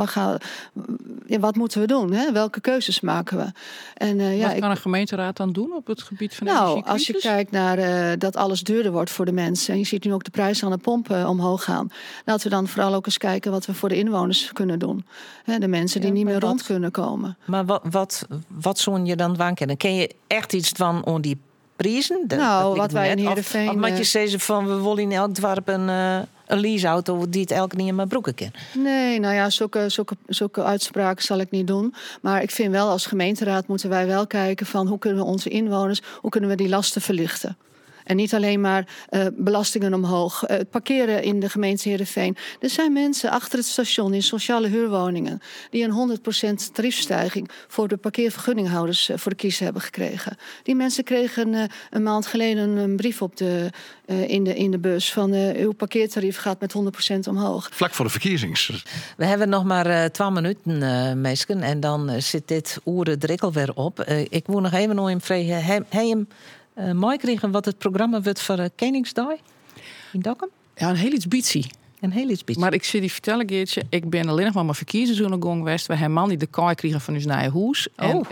Speaker 4: Wat moeten we doen? Hè? Welke keuzes maken we? En,
Speaker 2: wat kan een gemeenteraad dan doen op het gebied van energiecrisis?
Speaker 4: Als je kijkt naar dat alles duurder wordt voor de mensen. En je ziet nu ook de prijzen aan de pomp omhoog gaan. Laten we dan vooral ook eens kijken wat we voor de inwoners kunnen doen. Hè, de mensen die niet meer rond kunnen komen.
Speaker 3: Maar wat zo'n je dan waankennen? Ken je echt iets van on die prijzen?
Speaker 4: Wat wij in Heerenveen...
Speaker 3: Of moet je zeggen van we willen in elk dorp een leaseauto die het elke niet in mijn broeken kent?
Speaker 4: Nee, nou ja, zulke uitspraken zal ik niet doen. Maar ik vind wel als gemeenteraad moeten wij wel kijken van hoe kunnen we onze inwoners, hoe kunnen we die lasten verlichten? En niet alleen maar belastingen omhoog. Het parkeren in de gemeente Heerenveen. Er zijn mensen achter het station in sociale huurwoningen die een 100% tariefstijging voor de parkeervergunninghouders voor de kiezer hebben gekregen. Die mensen kregen een maand geleden een brief op in de bus van uw parkeertarief gaat met 100% omhoog.
Speaker 5: Vlak voor de verkiezings.
Speaker 3: We hebben nog maar 2 minuten, meisken. En dan zit dit oeren drikkel weer op. Ik wil nog even nog in vragen. Mooi kregen wat het programma wordt voor Koningsdag in Dokkum?
Speaker 2: Ja, een heel iets bietsie. Maar ik zie die vertellen, Geertje. Ik ben alleen nog maar mijn verkiezingsseizoen geweest. We hebben man die de kaai kregen van ons nieuwe huis. En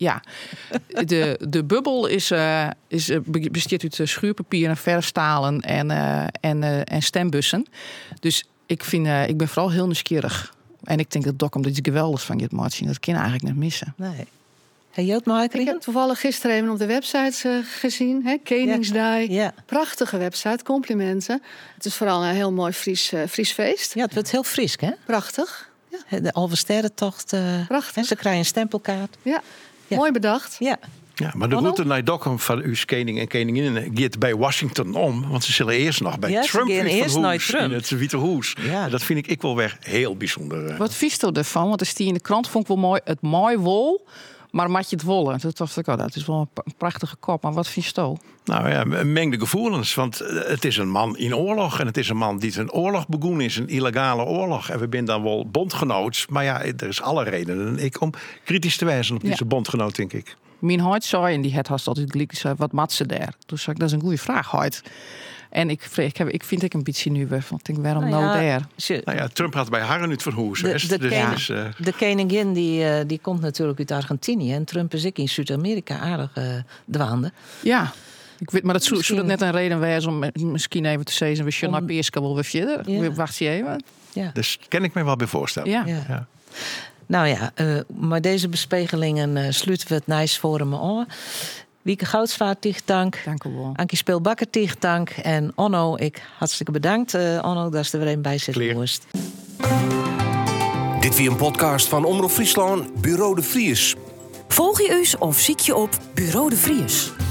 Speaker 2: de bubbel bestaat uit schuurpapier en verfstalen en stembussen. Dus ik ben vooral heel nieuwsgierig. En ik denk dat Dokkum dit geweldig van je het zien. Dat kan eigenlijk niet missen.
Speaker 3: Nee.
Speaker 4: Ik heb toevallig gisteren even op de website gezien. Hè? Koningsdag. Ja. Prachtige website, complimenten. Het is vooral een heel mooi Fries feest.
Speaker 3: Ja, het wordt heel fris, hè?
Speaker 4: Prachtig. Ja.
Speaker 3: De Alversterrentocht.
Speaker 4: Prachtig.
Speaker 3: En ze krijgen een stempelkaart.
Speaker 4: Ja, mooi bedacht.
Speaker 3: Ja.
Speaker 5: Ja, maar de route naar Dokkum van uw koning en koninginnen gaat bij Washington om. Want ze zullen eerst nog bij Trump in het Witte Huis. Ja. Dat vind ik wel weer heel bijzonder.
Speaker 2: Wat vies je ervan? Want er stie in de krant vond ik wel mooi. Het mooi wol. Maar mat je het wollen? Dat dacht ik, dat is wel een prachtige kop. Maar wat vind je?
Speaker 5: Nou ja, mengde gevoelens. Want het is een man in oorlog. En het is een man die een oorlog begonnen is. Een illegale oorlog. En we zijn dan wel bondgenoots. Maar ja, er is alle reden om kritisch te wijzen op deze bondgenoot, denk ik.
Speaker 2: Mijn huid zei, en die het had altijd gelijk, zei, wat mat ze daar? Toen zei ik, dat is een goede vraag, huid. En ik vind ik een beetje nu weer van, denk, waarom daar?
Speaker 5: Nou ja, Trump had bij haar nu van Hoes.
Speaker 3: De koningin die komt natuurlijk uit Argentinië. En Trump is ik in Zuid-Amerika aardig dwaande.
Speaker 2: Ja, ik weet, maar dat zou dat net een reden wezen om misschien even te zeggen, we zullen naar Peerska wel weer verder. Ja. Wacht je even.
Speaker 5: Ja. Dus kan ik me wel bij voorstellen.
Speaker 3: Ja. Nou ja, maar deze bespegelingen sluiten we het Nice Forum aan. Wieke Goudsvaart, dank.
Speaker 2: Dank u wel.
Speaker 3: Ankie Speelbakker, dank. En Onno, ik hartstikke bedankt. Onno, dat is er weer een bij zit.
Speaker 1: Dit weer een podcast van Omroep Friesland, Bureau de Vries.
Speaker 6: Volg je ons of zie je op Bureau de Vries.